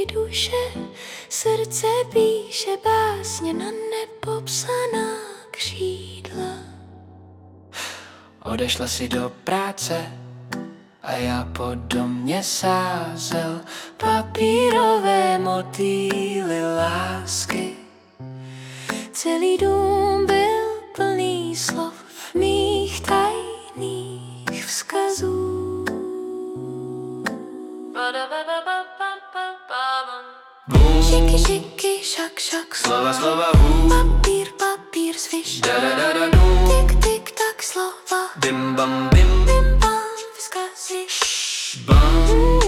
kouty duše, srdce píše básně na nepopsaná křídla. Odešla si do práce a já po domě sázel papírové motýly lásky. Celý dům byl plný slov mých tajných vzkazů. Žiky, žiky, šak, šak, Slova, slova, hů. papír, papír, sviš. Tik, tik, tak, slova. Bim, bam, bim, Bim, bam, vzkazy. bam.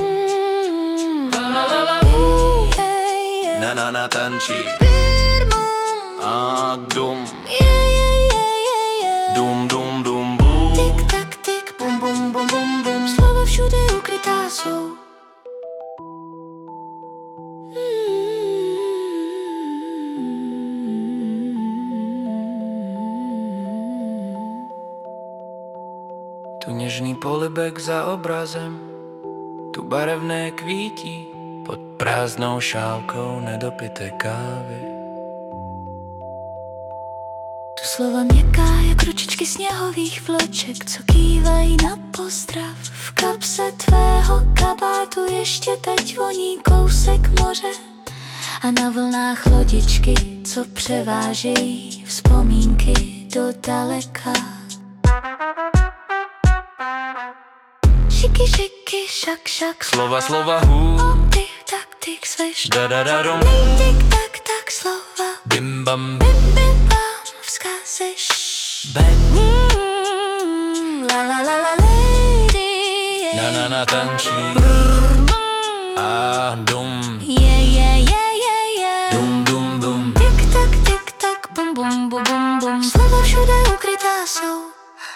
Hey, yeah. Na na na tančí Birmum. a dum, Yeah, yeah, yeah, yeah. dum, dum, dum, bum. Tik, tak, tik, bum, bum, bum, bum, bum. Slova všude ukrytá jsou. Tu něžný polibek za obrazem, tu barevné kvítí pod prázdnou šálkou nedopité kávy. Tu slova měkká jak ručičky sněhových vloček, co kývají na pozdrav. V kapse tvého kabátu ještě teď voní kousek moře a na vlnách lodičky, co převážejí vzpomínky do daleka. Šiky, šiky, šak, šak, Slova, slova, hů. tik, tak, tik, sviš. Da da da dum. Tik, tak, tak, slova. Bim, bam, Bim, bim, bam, vzkazy. bam. La la la la lady. Na na na tančí a dum, Yeah, yeah, yeah, yeah, yeah. dum, dum, dum. Tik tak, bum, bum, bum, bum, bum. Slova všude ukrytá jsou.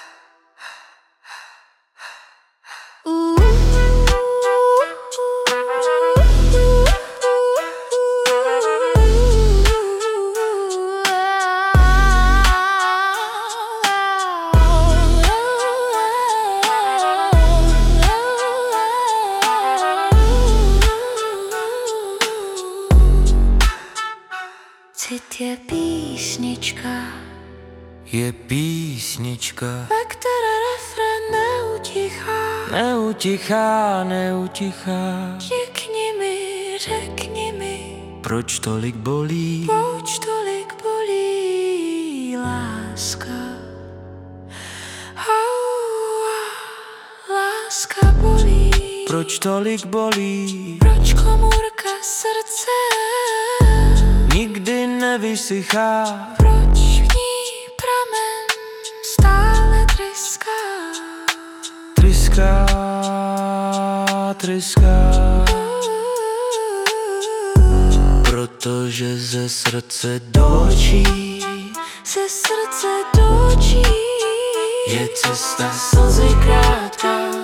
Cit je písnička, Je písnička, ve které refrén neutichá. neutichá, neutichá. Řekni mi, Proč tolik bolí? proč tolik bolí láska? Láska bolí. Proč tolik bolí? Proč komůrka srdce Nikdy nevysychá. proč v ní pramen stále tryská? Tryská, tryská. Protože ze srdce do očí Ze srdce do očí je cesta slzy krátká.